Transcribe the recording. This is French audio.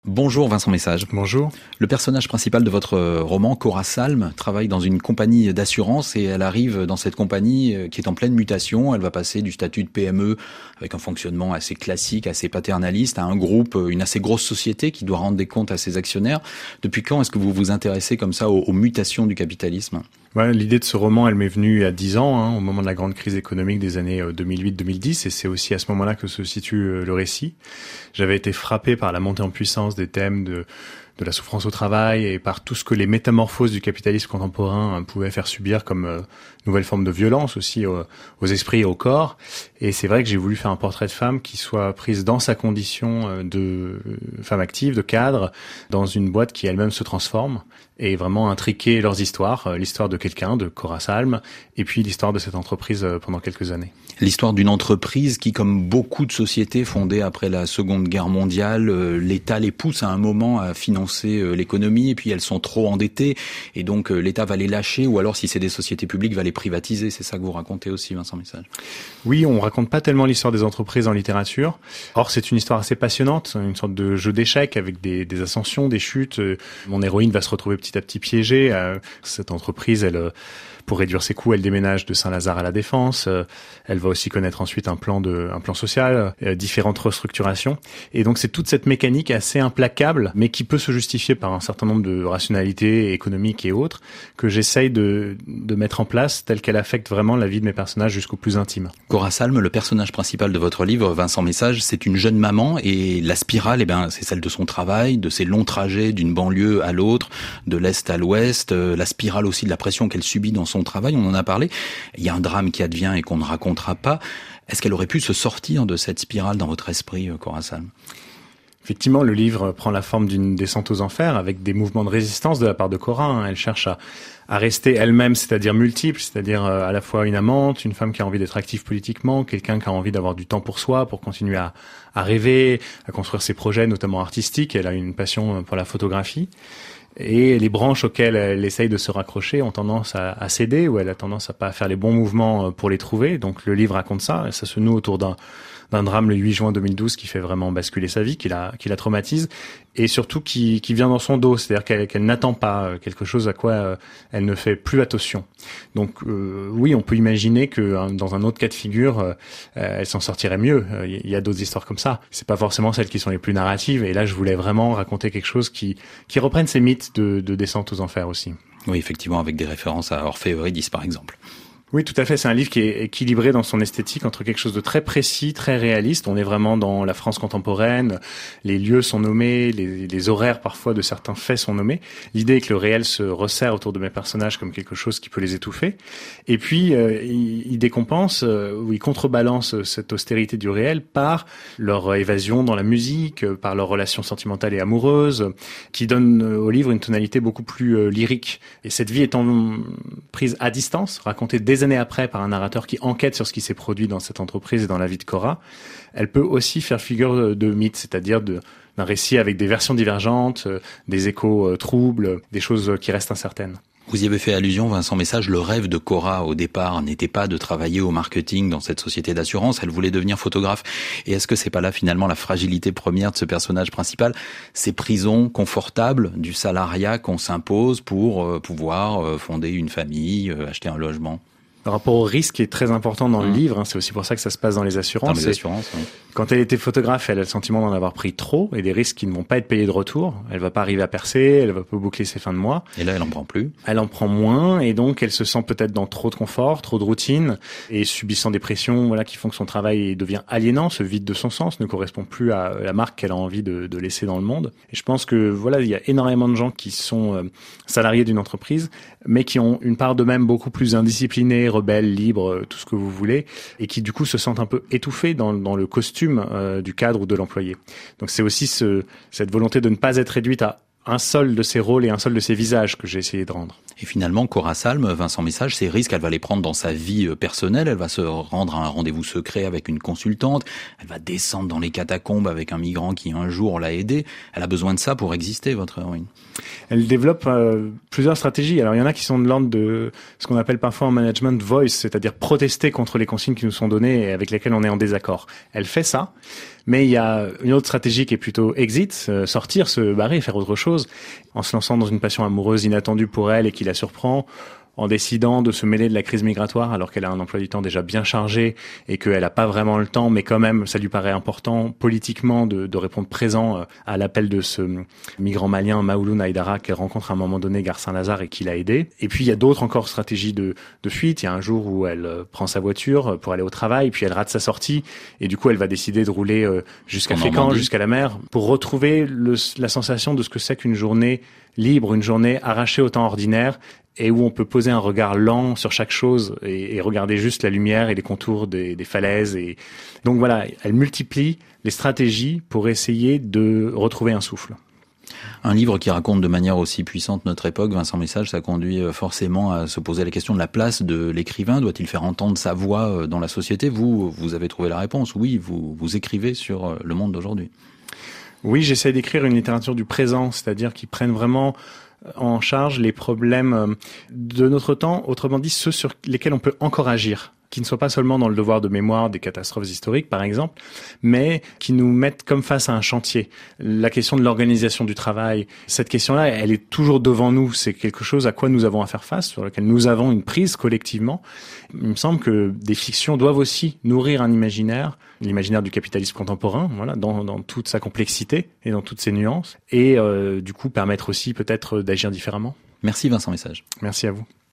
Bonjour Vincent Message. Bonjour. Le personnage principal de votre roman, Cora Salm, travaille dans une compagnie d'assurance et elle arrive dans cette compagnie qui est en pleine mutation. Elle va passer du statut de PME avec un fonctionnement assez classique, assez paternaliste, à un groupe, une assez grosse société qui doit rendre des comptes à ses actionnaires. Depuis quand est-ce que vous vous intéressez comme ça aux mutations du capitalisme ? Ouais, l'idée de ce roman, elle m'est venue il y a 10 ans, au moment de la grande crise économique des années 2008-2010, et c'est aussi à ce moment-là que se situe le récit. J'avais été frappé par la montée en puissance des thèmes de la souffrance au travail et par tout ce que les métamorphoses du capitalisme contemporain pouvaient faire subir comme nouvelle forme de violence aussi aux esprits et au corps. Et c'est vrai que j'ai voulu faire un portrait de femme qui soit prise dans sa condition de femme active, de cadre, dans une boîte qui elle-même se transforme, et vraiment intriquer leurs histoires, l'histoire de quelqu'un, de Cora Salm, et puis l'histoire de cette entreprise pendant quelques années. L'histoire d'une entreprise qui, comme beaucoup de sociétés fondées après la Seconde Guerre mondiale, l'État les pousse à un moment à financer l'économie, et puis elles sont trop endettées, et donc l'État va les lâcher, ou alors si c'est des sociétés publiques, va les privatiser. C'est ça que vous racontez aussi, Vincent Message. Oui, on raconte pas tellement l'histoire des entreprises en littérature. Or, c'est une histoire assez passionnante, une sorte de jeu d'échecs avec des ascensions, des chutes. Mon héroïne va se retrouver petit à petit piégée. Cette entreprise, elle, pour réduire ses coûts, elle déménage de Saint-Lazare à La Défense. Elle va aussi connaître ensuite un plan social, différentes restructurations. Et donc, c'est toute cette mécanique assez implacable, mais qui peut se justifier par un certain nombre de rationalités économiques et autres, que j'essaye de mettre en place telle qu'elle affecte vraiment la vie de mes personnages jusqu'au plus intime. Cora Salm, le personnage principal de votre livre, Vincent Message, c'est une jeune maman, et la spirale, c'est celle de son travail, de ses longs trajets d'une banlieue à l'autre, de l'est à l'ouest, la spirale aussi de la pression qu'elle subit dans son travail, on en a parlé. Il y a un drame qui advient et qu'on ne racontera pas. Est-ce qu'elle aurait pu se sortir de cette spirale dans votre esprit, Cora Salm ? Effectivement, le livre prend la forme d'une descente aux enfers avec des mouvements de résistance de la part de Cora. Elle cherche à rester elle-même, c'est-à-dire multiple, c'est-à-dire à la fois une amante, une femme qui a envie d'être active politiquement, quelqu'un qui a envie d'avoir du temps pour soi, pour continuer à rêver, à construire ses projets, notamment artistiques. Elle a une passion pour la photographie. Et les branches auxquelles elle essaye de se raccrocher ont tendance à céder, ou elle a tendance à pas faire les bons mouvements pour les trouver. Donc le livre raconte ça, et ça se noue autour d'un drame le 8 juin 2012 qui fait vraiment basculer sa vie, qui la traumatise, et surtout qui vient dans son dos, c'est-à-dire qu'elle n'attend pas quelque chose à quoi elle ne fait plus attention. Donc oui, on peut imaginer que dans un autre cas de figure, elle s'en sortirait mieux. Il y a d'autres histoires comme ça. C'est pas forcément celles qui sont les plus narratives, et là je voulais vraiment raconter quelque chose qui reprenne ces mythes de descente aux enfers aussi. Oui, effectivement, avec des références à Orphée et Eurydice par exemple. Oui, tout à fait. C'est un livre qui est équilibré dans son esthétique entre quelque chose de très précis, très réaliste. On est vraiment dans la France contemporaine. Les lieux sont nommés, les horaires parfois de certains faits sont nommés. L'idée est que le réel se resserre autour de mes personnages comme quelque chose qui peut les étouffer. Et puis, il décompense, ou il contrebalance cette austérité du réel par leur évasion dans la musique, par leurs relations sentimentales et amoureuses, qui donnent au livre une tonalité beaucoup plus lyrique. Et cette vie étant prise à distance, racontée des années après par un narrateur qui enquête sur ce qui s'est produit dans cette entreprise et dans la vie de Cora, elle peut aussi faire figure de mythe, c'est-à-dire d'un récit avec des versions divergentes, des échos troubles, des choses qui restent incertaines. Vous y avez fait allusion, Vincent Message, le rêve de Cora au départ n'était pas de travailler au marketing dans cette société d'assurance, elle voulait devenir photographe. Et est-ce que c'est pas là finalement la fragilité première de ce personnage principal, ces prisons confortables du salariat qu'on s'impose pour pouvoir fonder une famille, acheter un logement ? Le rapport au risque est très important dans le livre, c'est aussi pour ça que ça se passe dans les assurances. Dans les assurances, oui. Quand elle était photographe, elle a le sentiment d'en avoir pris trop et des risques qui ne vont pas être payés de retour. Elle va pas arriver à percer, elle va pas boucler ses fins de mois. Et là, elle en prend plus. Elle en prend moins et donc elle se sent peut-être dans trop de confort, trop de routine et subissant des pressions, qui font que son travail devient aliénant, se vide de son sens, ne correspond plus à la marque qu'elle a envie de laisser dans le monde. Et je pense que il y a énormément de gens qui sont salariés d'une entreprise, mais qui ont une part d'eux-mêmes beaucoup plus indisciplinés, rebelles, libres, tout ce que vous voulez, et qui du coup se sentent un peu étouffés dans le costume du cadre ou de l'employé. Donc c'est aussi cette volonté de ne pas être réduite à un seul de ses rôles et un seul de ses visages que j'ai essayé de rendre. Et finalement, Cora Salm, Vincent Message, ces risques, elle va les prendre dans sa vie personnelle. Elle va se rendre à un rendez-vous secret avec une consultante. Elle va descendre dans les catacombes avec un migrant qui un jour l'a aidée. Elle a besoin de ça pour exister, votre héroïne. Elle développe plusieurs stratégies. Alors il y en a qui sont de l'ordre de ce qu'on appelle parfois en management voice, c'est-à-dire protester contre les consignes qui nous sont données et avec lesquelles on est en désaccord. Elle fait ça, mais il y a une autre stratégie qui est plutôt exit, sortir, se barrer, faire autre chose, en se lançant dans une passion amoureuse inattendue pour elle et qui la surprend, en décidant de se mêler de la crise migratoire alors qu'elle a un emploi du temps déjà bien chargé et qu'elle n'a pas vraiment le temps, mais quand même, ça lui paraît important politiquement de répondre présent à l'appel de ce migrant malien Maouloun Aïdara qu'elle rencontre à un moment donné, gare Saint-Lazare, et qui l'a aidé. Et puis, il y a d'autres encore stratégies de fuite. Il y a un jour où elle prend sa voiture pour aller au travail, puis elle rate sa sortie, et du coup, elle va décider de rouler jusqu'à Fécamp, jusqu'à la mer, pour retrouver la sensation de ce que c'est qu'une journée libre, une journée arrachée au temps ordinaire, et où on peut poser un regard lent sur chaque chose et regarder juste la lumière et les contours des falaises. Et donc voilà, elle multiplie les stratégies pour essayer de retrouver un souffle. Un livre qui raconte de manière aussi puissante notre époque, Vincent Message, ça conduit forcément à se poser la question de la place de l'écrivain. Doit-il faire entendre sa voix dans la société ? Vous avez trouvé la réponse. Oui, vous écrivez sur le monde d'aujourd'hui. Oui, j'essaie d'écrire une littérature du présent, c'est-à-dire qui prenne vraiment en charge les problèmes de notre temps, autrement dit ceux sur lesquels on peut encore agir, qui ne soient pas seulement dans le devoir de mémoire des catastrophes historiques, par exemple, mais qui nous mettent comme face à un chantier. La question de l'organisation du travail, cette question-là, elle est toujours devant nous. C'est quelque chose à quoi nous avons à faire face, sur lequel nous avons une prise collectivement. Il me semble que des fictions doivent aussi nourrir un imaginaire, l'imaginaire du capitalisme contemporain, voilà, dans toute sa complexité et dans toutes ses nuances, et du coup permettre aussi peut-être d'agir différemment. Merci Vincent Message. Merci à vous.